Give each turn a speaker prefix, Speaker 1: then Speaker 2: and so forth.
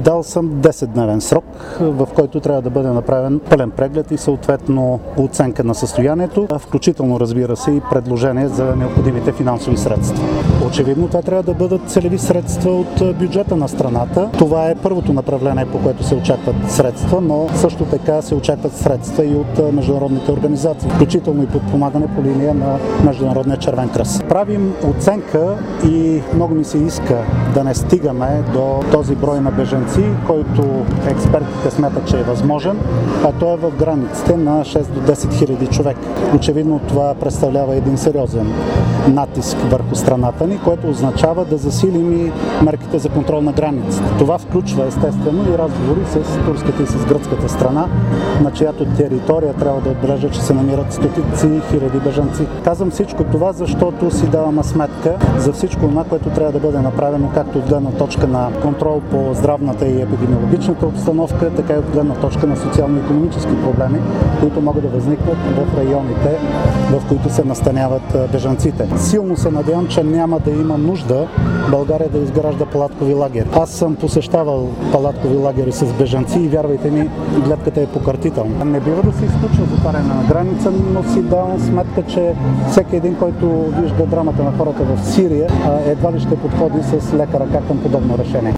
Speaker 1: Дал съм 10-дневен срок, в който трябва да бъде направен пълен преглед и съответно оценка на състоянието, включително, разбира се, и предложение за необходимите финансови средства. Очевидно това трябва да бъдат целеви средства от бюджета на страната. Това е първото направление, по което се очакват средства, но също така се очакват средства и от международните организации, включително и подпомагане по линия на Международния червен кръст. Правим оценка и много ми се иска да не стигаме до този брой на бежанци, който експертите смятат, че е възможен, а той е в границите на 6 до 10 хиляди човек. Очевидно това представлява един сериозен натиск върху страната ни, което означава да засилим и мерките за контрол на границите. Това включва естествено и разговори с турската и с гръцката страна, на чиято територия трябва да отбележа, че се намират стотици хиляди бежанци. Казвам всичко това, защото си даваме сметка за всичко това, което трябва да бъде направено както от гледна точка на контрол по здравната и епидемиологичната обстановка, така и от гледна точка на социално-икономически проблеми, които могат да възникнат в районите, в които се настаняват бежанците. Силно се надявам, че няма да има нужда България да изгражда палаткови лагери. Аз съм посещавал палаткови лагери с бежанци и вярвайте ми, гледката е покъртителна. Не бива да се изключва затваряне на граница, но си давам сметка, че всеки един, който вижда драмата на хората в Сирия, едва ли ще подходи с лека ръка към подобно решение.